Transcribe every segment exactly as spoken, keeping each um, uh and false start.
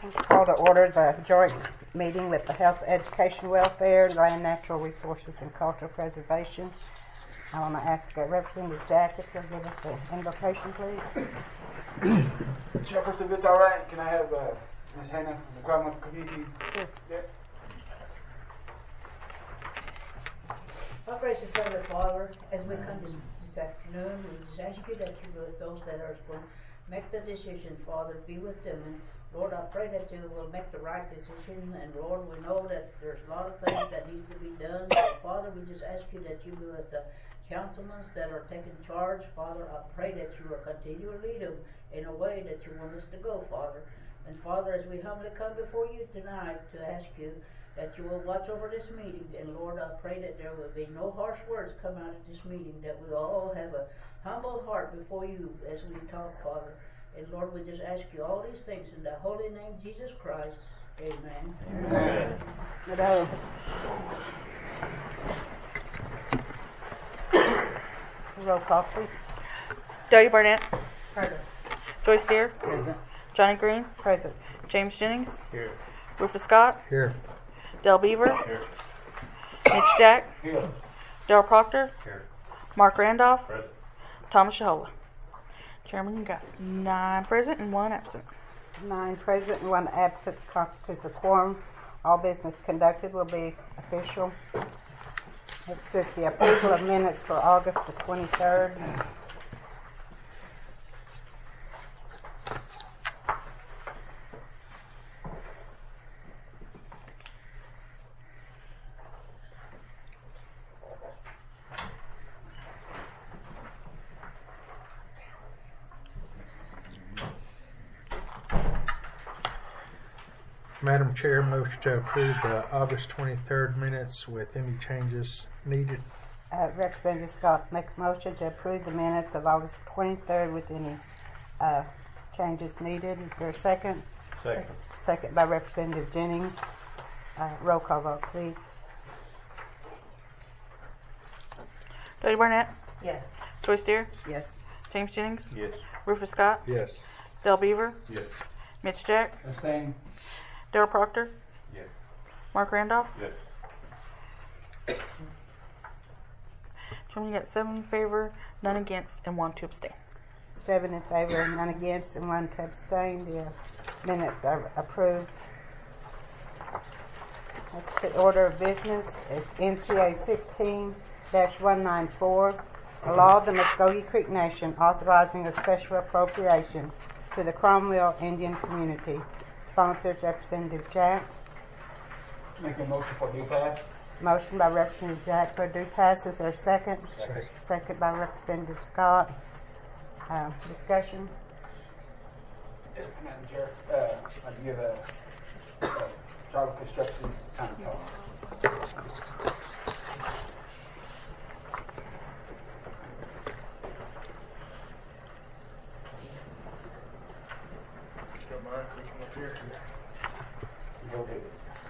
Call to order the joint meeting with the Health, Education, Welfare, Land, Natural Resources, and Cultural Preservation. I want to ask uh, Representative Jack if he'll give us the invocation, please. Chairperson, if it's all right, can I have uh, Miz Hannah from the Cromwell Community? Sure. There? Our gracious Heavenly Father, as we come this, this afternoon, we just ask you that you be with those that are going to make the decision, Father, be with them. And Lord, I pray that you will make the right decision. And Lord, we know that there's a lot of things that need to be done. So, Father, we just ask you that you be with the councilmen that are taking charge. Father, I pray that you will continue to lead them in a way that you want us to go, Father. And Father, as we humbly come before you tonight to ask you that you will watch over this meeting. And Lord, I pray that there will be no harsh words come out of this meeting, that we all have a humble heart before you as we talk, Father. And Lord, we just ask you all these things in the holy name of Jesus Christ. Amen. Amen. Amen. Roll call, please. Jody Barnett. Present. Joyce Deere. Present. Johnny Green. Present. James Jennings. Here. Rufus Scott. Here. Del Beaver. Here. Mitch Jack. Here. Darrell Proctor. Here. Mark Randolph. Present. Thomas Shahola. Chairman, you got nine present and one absent. Nine present and one absent constitutes a quorum. All business conducted will be official. Next is the approval of minutes for August the twenty-third. Madam Chair, motion to approve the August twenty-third minutes with any changes needed. Uh, Representative Scott make a motion to approve the minutes of August twenty-third with any uh, changes needed. Is there a second? Second. Second by Representative Jennings. Uh, roll call vote, please. Jody Barnett. Yes. Joyce Deere. Yes. James Jennings. Yes. Rufus Scott. Yes. Del Beaver. Yes. Mitch Jack. Abstain. Darrell Proctor. Yes. Mark Randolph. Yes. Chairman, you got seven in favor, none against, and one to abstain. Seven in favor, none against, and one to abstain. The uh, minutes are approved. Next, the order of business is N C A sixteen dash one ninety-four, a law of the Muskogee Creek Nation authorizing a special appropriation to the Cromwell Indian community. Sponsors Representative Jack. Make a motion for due pass. Motion by Representative Jack for due pass. Is there a second? Second. Second by Representative Scott. Uh, discussion. Yes, Madam Chair, uh, I'd give a, a tribal construction kind of talk. Don't mind if we come up here? Go ahead.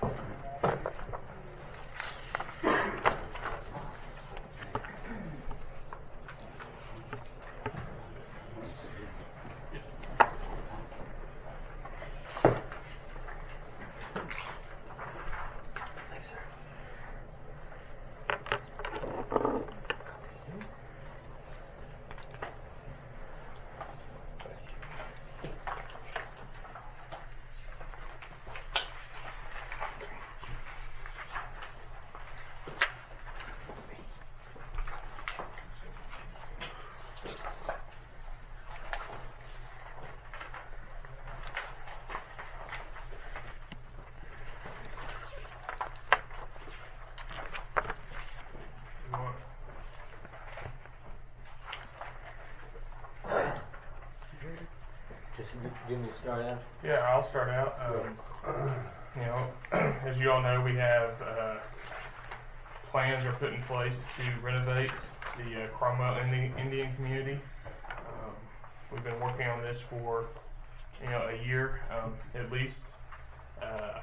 Just give me a start out. Yeah, I'll start out. Um, you know, as you all know, we have uh, plans are put in place to renovate the uh, Cromwell Indian, Indian community. Um, we've been working on this for you know a year um, at least. Uh,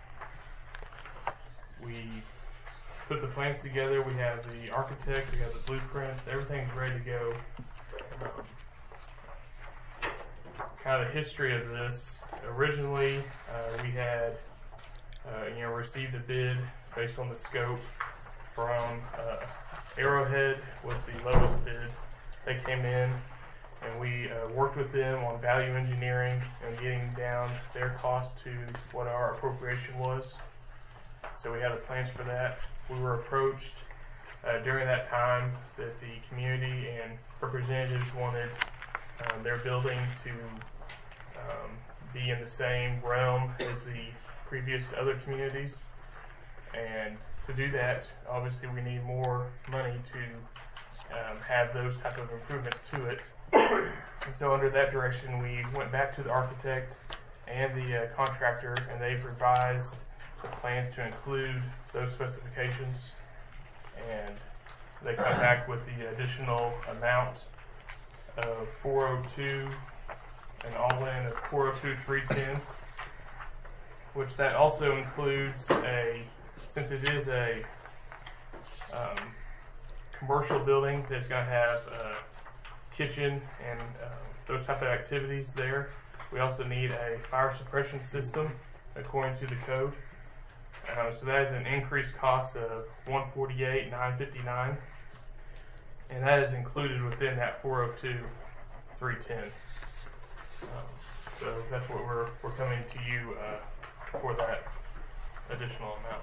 we put the plans together. We have the architect. We have the blueprints. Everything's ready to go. Um, kind of the history of this. Originally, uh, we had, uh, you know, received a bid based on the scope from uh, Arrowhead was the lowest bid. They came in and we uh, worked with them on value engineering and getting down their cost to what our appropriation was. So we had the plans for that. We were approached uh, during that time that the community and representatives wanted um, their building to um, be in the same realm as the previous other communities. And to do that, obviously we need more money to um, have those type of improvements to it. And so under that direction, we went back to the architect and the uh, contractor, and they've revised the plans to include those specifications. And they come back with the additional amount of four oh two, an all-in of four oh two, three ten, which that also includes a, since it is a um, commercial building that's going to have a kitchen and uh, those type of activities there, we also need a fire suppression system according to the code. Uh, so that is an increased cost of one forty-eight, nine fifty-nine, and that is included within that four oh two, three ten. Um, so that's what we're we're coming to you uh, for that additional amount.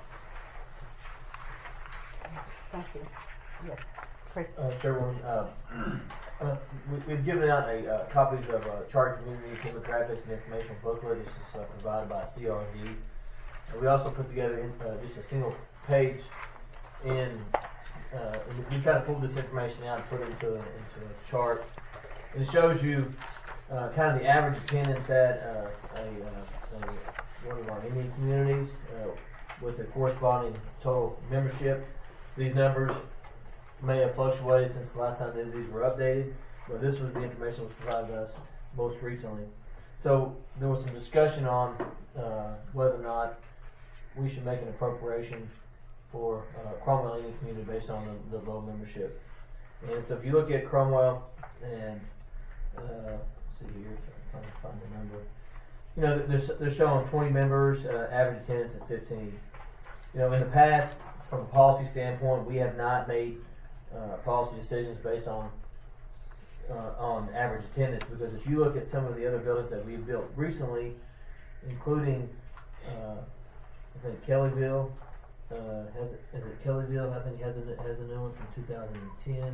Thank you. Yes, Chris. Uh, Chairwoman, uh, uh, we, we've given out a uh, copies of uh, Charter Community Demographics and Information Booklet. This is uh, provided by C R and D. And we also put together in, uh, just a single page in, uh, and we kind of pulled this information out and put it into a, into a chart. And it shows you uh, kind of the average attendance at uh, a, uh, a, one of our Indian communities uh, with a corresponding total membership. These numbers may have fluctuated since the last time that these were updated, but this was the information that was provided to us most recently. So there was some discussion on uh, whether or not we should make an appropriation for uh, Cromwell Indian Community based on the, the low membership. And so if you look at Cromwell and uh, let's see here, I'm trying to find the number. You know, they're, they're showing twenty members, uh, average attendance at fifteen. You know, in the past, from a policy standpoint, we have not made uh, policy decisions based on uh, on average attendance, because if you look at some of the other buildings that we've built recently, including uh, I think Kellyville uh, has it, is it Kellyville? I think has a has a new one from two thousand ten.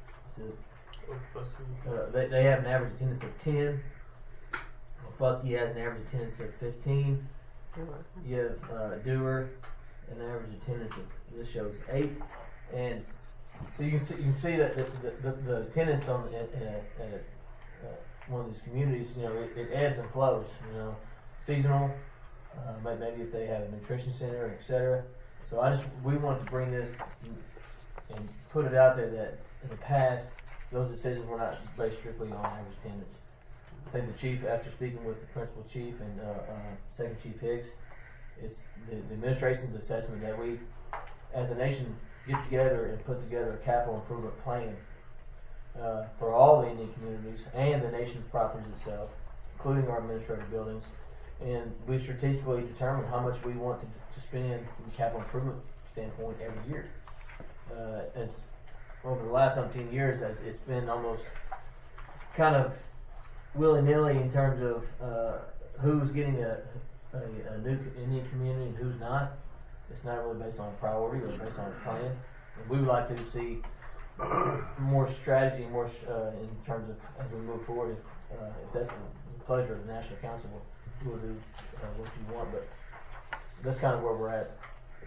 So, uh, they they have an average attendance of ten. Fusky has an average attendance of fifteen. You have uh, Dewar, an average attendance of, this shows eight, and so you can see you can see that the the, the, the attendance on at, at, at uh, one of these communities, you know, it, it ebbs and flows. You know, seasonal. Uh, maybe if they have a nutrition center, et cetera. So I just we wanted to bring this and, and put it out there that in the past those decisions were not based strictly on average attendance. I think the chief, after speaking with the principal chief and uh, uh, second chief Hicks, it's the, the administration's assessment that we, as a nation, get together and put together a capital improvement plan uh, for all the Indian communities and the nation's properties itself, including our administrative buildings. And we strategically determine how much we want to, to spend from a capital improvement standpoint every year. Uh, and over the last umpteen years, it's been almost kind of willy-nilly in terms of uh, who's getting a, a, a new Indian community and who's not. It's not really based on a priority or based on a plan. And we would like to see more strategy, more uh, in terms of as we move forward. If, uh, if that's the pleasure of the National Council, we'll, we'll do uh, what you want. But that's kind of where we're at.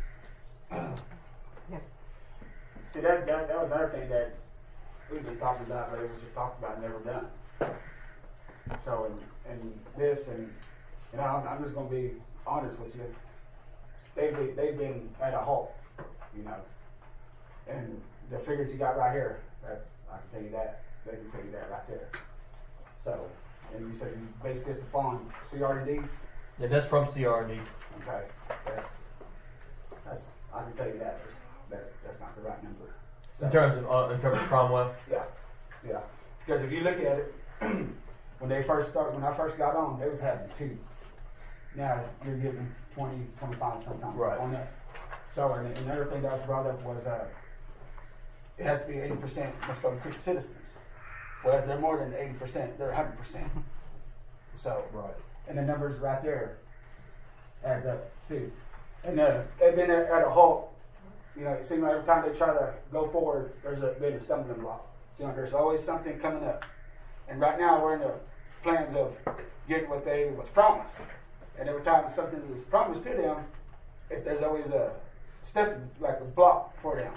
Yes. See, that's that, that was another thing that we've been talking about, but it was just talked about and never done. So, and, and this, and you know, I'm, I'm just going to be honest with you. They've been, they've been at a halt, you know. And the figures you got right here, that, I can tell you that. They can tell you that right there. So, and you said you base this upon C R and D? Yeah, that's from C R and D. Okay, that's, that's, I can tell you that. That's, that's not the right number. So, In terms of uh, in terms of Cromwell. yeah, yeah. Because if you look at it, when they first started, when I first got on, they was having two. Now you're getting twenty, twenty-five sometimes Right. on that. So, and the- another thing that was brought up was, uh, it has to be eighty percent Muskogee Creek citizens. Well, if they're more than eighty percent, they're one hundred percent. So, Right. and the numbers right there adds up too. And uh, they've been at, at a halt. You know, it seems like every time they try to go forward, there's a, been a stumbling block. So, you know, there's always something coming up. And right now we're in the plans of getting what they was promised. And every time something was promised to them, if there's always a step, like a block for them.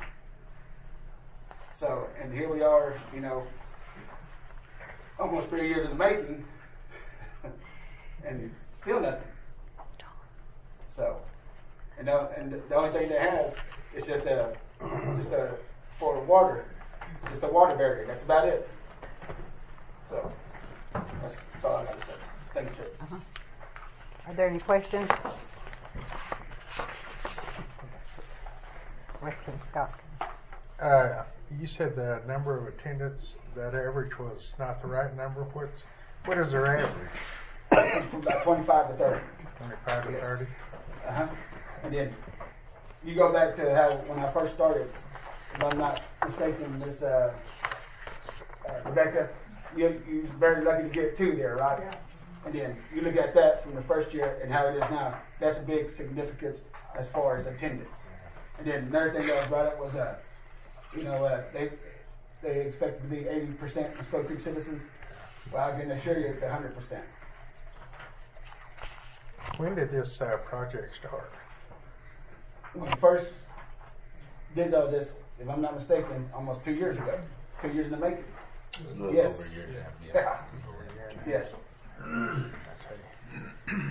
So, and here we are, you know, almost three years in the making, and still nothing. So, and the, and the only thing they have is just a, just a, for water, just a water barrier. That's about it. So, that's, that's all I got to say. Thank you, Chair. Uh-huh. Are there any questions? Question, Scott. Uh, you said the number of attendants, that average was not the right number. What's what is their average? From about twenty-five to thirty. Twenty-five to Yes. thirty. Uh huh. And then you go back to how when I first started, if I'm not mistaken, Miss uh, uh, Rebecca, you you was very lucky to get two there, right? Yeah. And then you look at that from the first year and how it is now. That's a big significance as far as attendance. And then another thing that was brought up was, uh, you know, uh, they they expected to be eighty percent Muskogee Creek citizens. Well, I can assure you it's one hundred percent. When did this uh, project start? When we first did all this, if I'm not mistaken, almost two years ago. Two years in the making. It was a little Yes. over a year and a half. Yeah. Yes. Okay.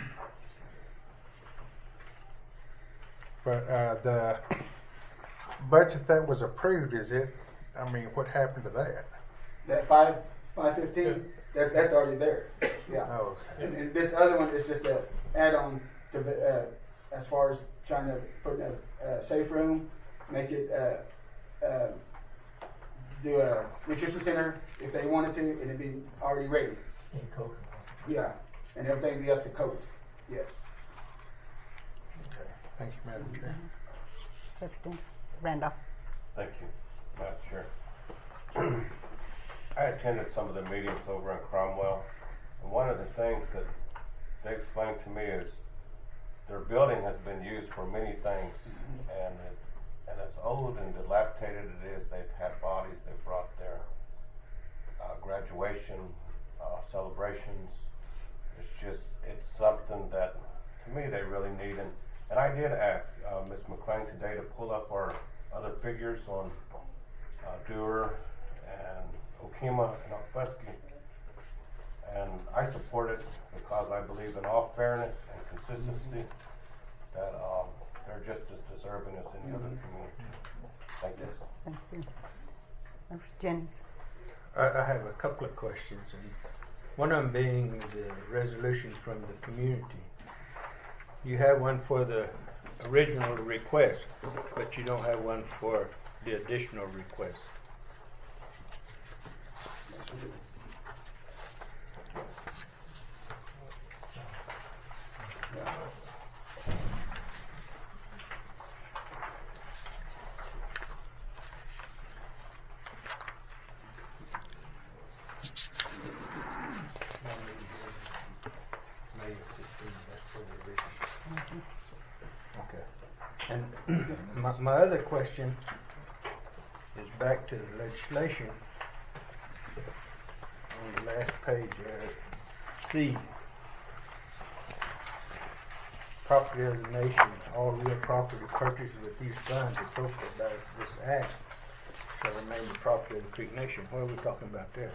But uh, the budget that was approved, is it? I mean, what happened to that? That five five fifteen, that, that's already there. Yeah. Oh, And, and this other one is just a add-on to the, uh, as far as trying to put in a uh, safe room, make it uh, uh, do a nutrition center if they wanted to, and it'd be already ready. And Coke. Yeah, and everything be up to code. Yes. okay. Thank you, Madam Chair. Sexton. Randolph. Thank you, Madam Chair. I attended some of the meetings over in Cromwell, and one of the things that they explained to me is their building has been used for many things, and it, and as old and dilapidated it is, they've had bodies they've brought there, uh, graduation, uh, celebrations. It's just, it's something that, to me, they really need. And, and I did ask uh, Miz McLean today to pull up our other figures on uh, Dewar and Okima and Okfuskee. And I support it because I believe in all fairness and consistency, that um, they're just as deserving as any other community. Thank you. Thank you. Member Jennings. I, I have a couple of questions, and one of them being the resolution from the community. You have one for the original request, but you don't have one for the additional request. Okay. And my, my other question is back to the legislation on the last page, uh, C. Property of the nation, all real property purchased with these funds appropriated by this act shall remain the property of the Creek Nation. What are we talking about there?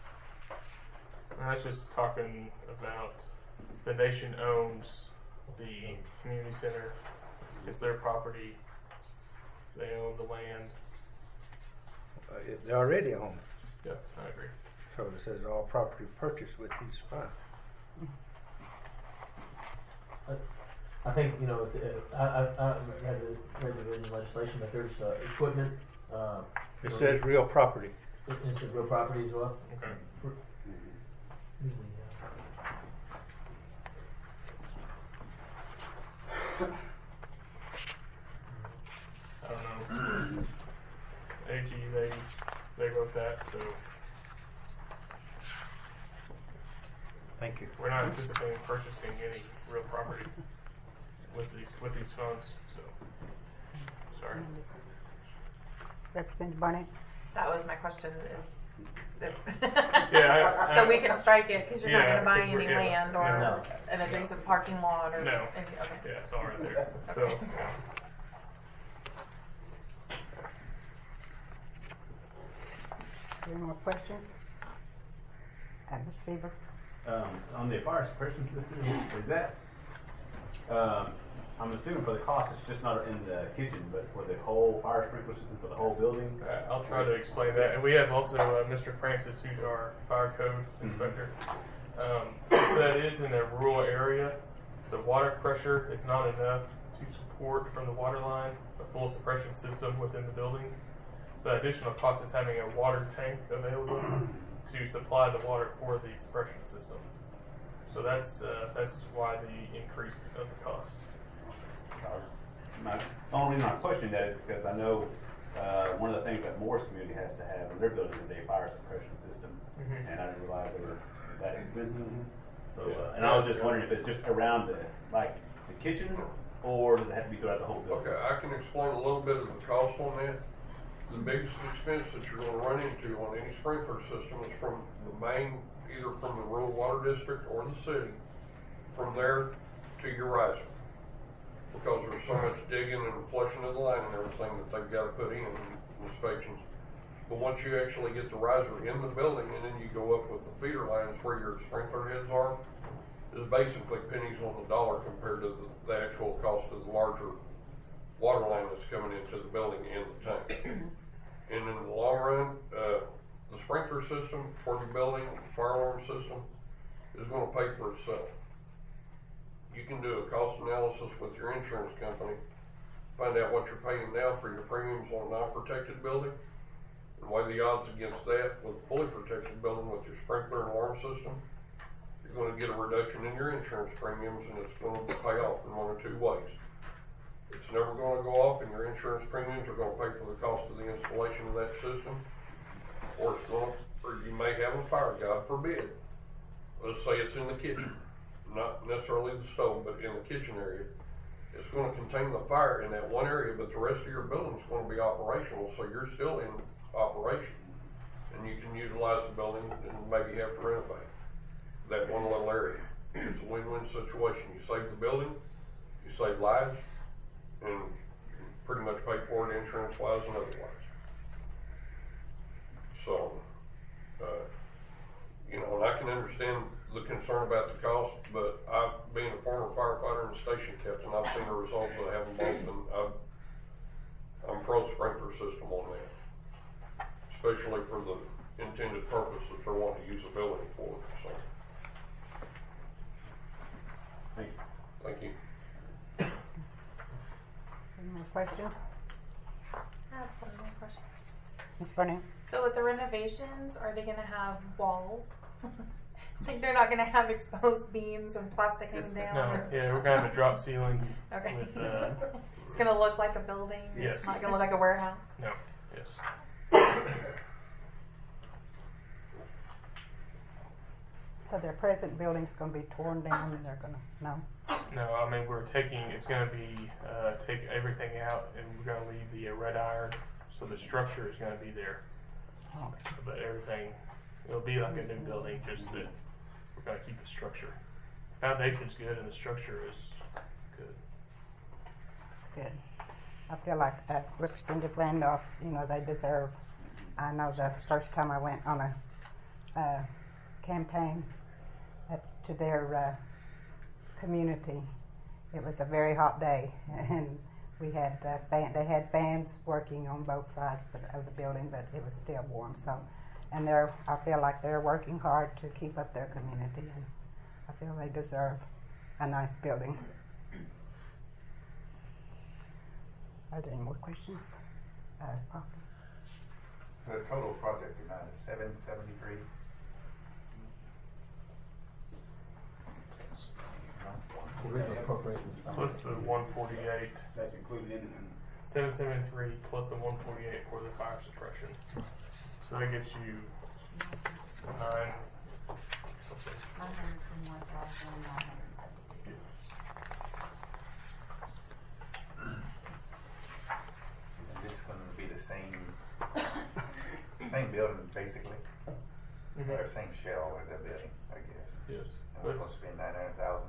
I was just talking about the nation owns the community center. It's their property. They own the land. Uh, it- they already own it. Yeah, I agree. So it says all property purchased with these funds. I think, you know, if, uh, I, I, I had the, read the written legislation, but there's uh, equipment. Uh, It says real property. it- it's a real property as well. Okay. Usually I don't know. A G, they they wrote that, so Thank you. we're not anticipating purchasing any real property with these with these funds. So sorry. Representative Barnett? That was my question. Is if Yeah, I- so I- we can strike it because you're Yeah, not going to buy 'cause we're- any yeah, land or no. an adjacent parking lot or No. anything. Okay. Yeah, it's all right there. So. Okay. Any more questions? Uh, Mister Beaver? Um, on the fire suppression system, is that, um, I'm assuming for the cost, it's just not in the kitchen, but for the whole fire sprinkler system for the whole building? Uh, I'll try to explain that. And we have also uh, Mister Francis, who's our fire code inspector. Um, so that is in a rural area. The water pressure is not enough to support from the water line a full suppression system within the building. So the additional cost is having a water tank available to supply the water for the suppression system. So that's uh, that's why the increase of the cost. My only reason I question that is because I know uh, one of the things that Morris community has to have in their building is a fire suppression system, Mhm. and I didn't realize they were that expensive. So, Yeah. uh, and I was just wondering if it's just around the like the kitchen, or does it have to be throughout the whole building? Okay, I can explain a little bit of the cost on that. The biggest expense that you're gonna run into on any sprinkler system is from the main, either from the rural water district or the city, from there to your riser. Because there's so much digging and flushing of the line and everything that they've gotta put in inspections. But once you actually get the riser in the building and then you go up with the feeder lines where your sprinkler heads are, is basically pennies on the dollar compared to the, the actual cost of the larger water line that's coming into the building and the tank. And in the long run, uh, the sprinkler system for the building, the fire alarm system, is gonna pay for itself. You can do a cost analysis with your insurance company, find out what you're paying now for your premiums on a non-protected building, and weigh the odds against that with a fully protected building with your sprinkler and alarm system. You're gonna get a reduction in your insurance premiums, and it's gonna pay off in one or two ways. It's never gonna go off, and your insurance premiums are gonna pay for the cost of the installation of that system, or it's gonna, or you may have a fire, God forbid. Let's say it's in the kitchen, not necessarily the stove, but in the kitchen area. It's gonna contain the fire in that one area, but the rest of your building's gonna be operational, so you're still in operation. And you can utilize the building and maybe have to renovate that one little area. It's a win-win situation. You save the building, you save lives, and pretty much pay for it insurance-wise and otherwise. So, uh, you know, and I can understand the concern about the cost, but I, being a former firefighter and station captain, I've seen the results of having both, and I've, I'm pro sprinkler system on that, especially for the intended purpose that they're wanting to use the building for. So, Thank you. thank you. Any more questions? I have one more question. Miz Barnett? So with the renovations, are they going to have walls? Like they're not going to have exposed beams and plastic hanging down? No, or- yeah, we're gonna have a drop ceiling. Okay. With, uh, It's going to look like a building? Yes. It's not going to look like a warehouse? no, yes. So their present building's gonna be torn down and they're gonna, no? No, I mean, we're taking, it's gonna be, uh, take everything out and we're gonna leave the uh, red iron, so the structure is gonna be there. Oh, But everything, it'll be like a new building, just that we're gonna keep the structure. Foundation's good and the structure is good. that's good. I feel like uh, Representative Randolph, you know, they deserve, I know the first time I went on a uh, campaign at, to their uh, community, it was a very hot day, and we had uh, fan, they had fans working on both sides of the, of the building, but it was still warm. So, and they're, I feel like they're working hard to keep up their community, and I feel they deserve a nice building. Are there any more questions? Uh, Parker? The total project amount is seven seventy-three. Original appropriations. plus the one forty-eight. That's included in it. seven seventy-three plus the one forty-eight for the fire suppression. So that gets you nine something. nine hundred twenty-one thousand nine hundred seventy. And this is gonna be the same, same building basically, Mhm. or same shell of the building, I guess. Yes. And we're supposed to spend nine hundred thousand.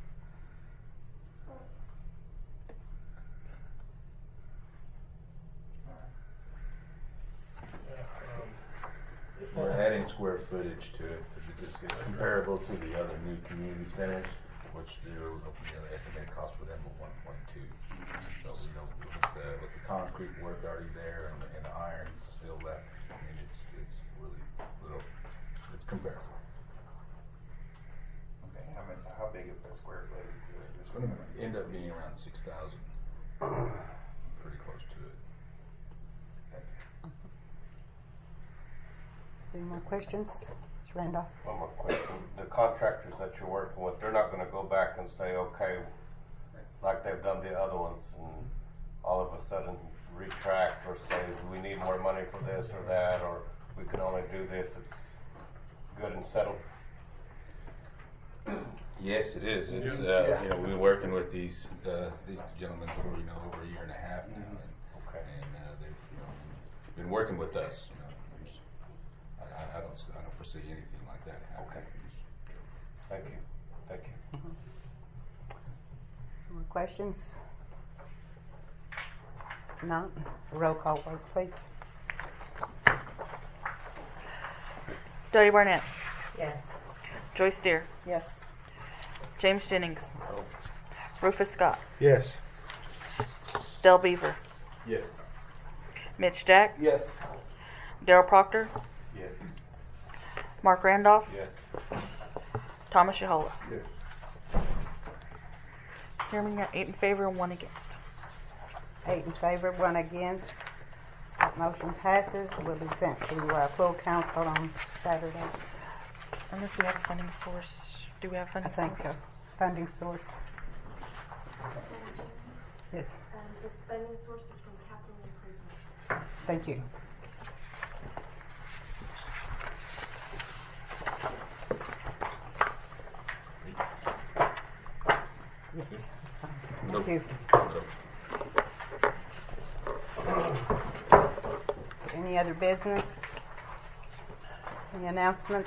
We're adding square footage to it, because it's it's comparable to the other new community centers, which their, you know, the estimated cost for them was one point two. So, you know, with the, with the concrete work already there and the, and the iron still left, I mean, it's, it's really little, it's comparable. Okay, how many, how big of a square foot is this? It's gonna end up being around six thousand, pretty close to it. Any more questions? Mister Randolph? One more question. The contractors that you're working with, they're not gonna go back and say, okay, like they've done the other ones, and all of a sudden retract or say, we need more money for this or that, or we can only do this, it's good and settled? Yes, it is. It's, Yeah. uh, Yeah. you know, we've been working with these, uh, these gentlemen for, you know, over a year and a half now, and, Okay. and, uh, they've, you know, been working with us, you know. I'm just- I, I- I don't, s- I don't foresee anything like that happening. Thank you. Thank you. More questions? No? Roll call vote, please. Dottie Barnett. Yes. Joyce Deer. Yes. James Jennings. Rufus Scott. Yes. Del Beaver. Yes. Mitch Jack. Yes. Daryl Proctor. Yes. Mark Randolph. Yes. Thomas Yahola. Yes. Hearing got eight in favor and one against. Eight in favor, one against. That motion passes. Will be sent to uh, full council on Saturday. Unless we have a funding source. Do we have a I funding think source? so. Funding source. Yes. Um, the spending source is from capital improvement. Thank you. Yes. Thank you. Any other business? Any announcements?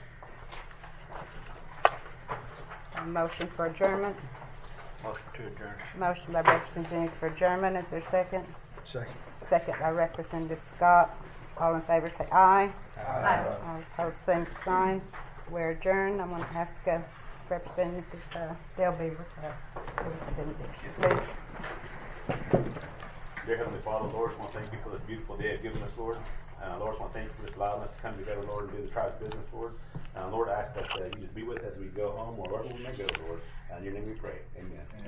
A motion for adjournment. Motion to adjourn. Motion by Representative Jennings for adjournment. Is there a second? Second. Second by Representative Scott. All in favor say aye. Aye. All opposed, same sign. We're adjourned. I'm going to ask uh, Representative uh, Del Beaver to do the benediction. Please. Dear Heavenly Father, Lord, I want to thank you for this beautiful day you've given us, Lord. Uh, Lord, I want to thank you for this allowing us to come together, Lord, and do the tribe's business, Lord. Uh, Lord, I ask that uh, you just be with us as we go home or wherever we may go, Lord. Uh, in your name we pray. Amen.